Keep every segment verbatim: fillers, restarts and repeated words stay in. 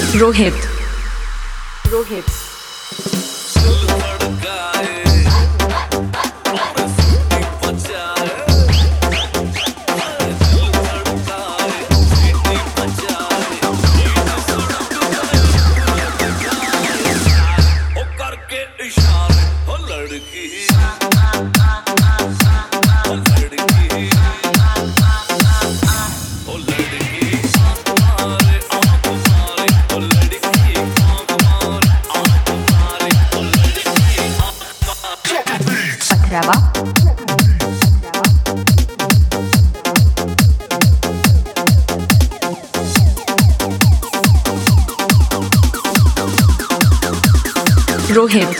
रोहित रोहित पथरावा रोहित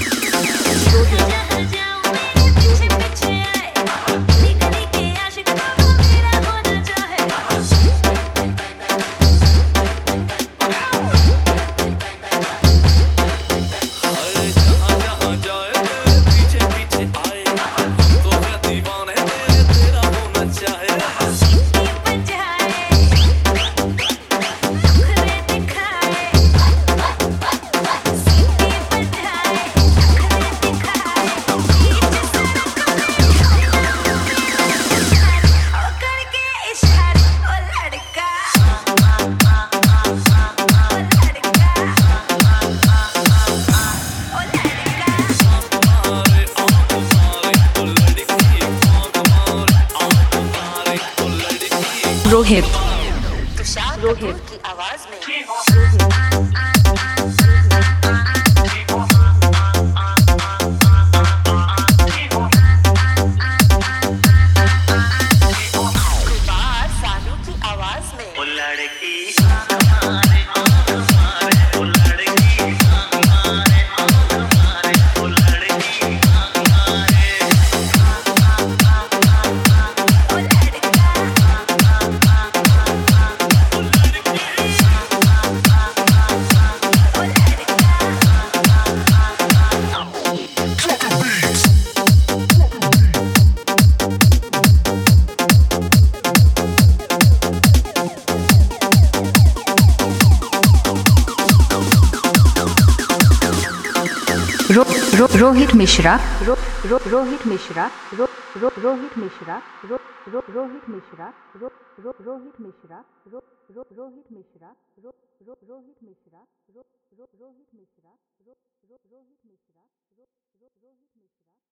रोहित रोहित की आवाज में सानू की आवाज में वो लड़की रो, रो, रोहित मिश्रा रो, रो, रोहित मिश्रा रो, रो, रोहित मिश्रा रो, रो, रोहित मिश्रा रो, रो, रोहित मिश्रा रो, रो, रोहित मिश्रा रो, रो, रोहित मिश्रा रो, रो, रोहित मिश्रा रो, रो, रोहित मिश्रा रो, रो, रोहित मिश्रा